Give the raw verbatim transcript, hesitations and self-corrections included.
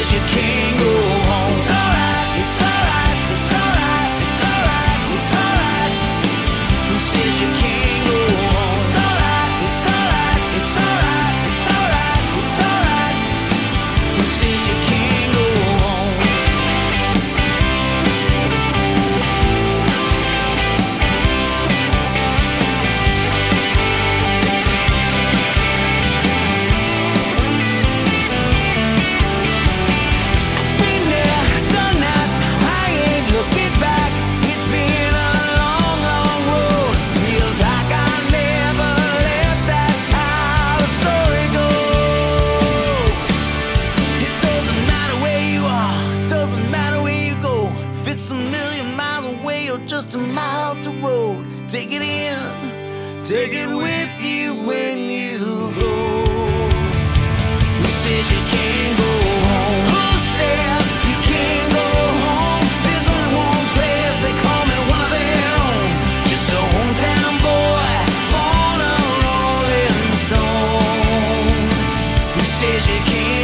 says you can't go home? It's alright, it's alright, it's alright, it's alright, it's alright. Who says you can't go home? It's alright, it's alright, it's alright, it's alright, it's alright. Who says you can't go home? Been there, done that, I ain't looking back. It's been a long, long road. Feels like I never left, that's how the story goes. It doesn't matter where you are, doesn't matter where you go. If it's a million miles away or just a mile up the road, take it in, take it with you when you go. Who says you can't go home? Who says you can't go home? There's only one place they call me one of their own. Just a hometown boy, born a rolling stone. Who says you can't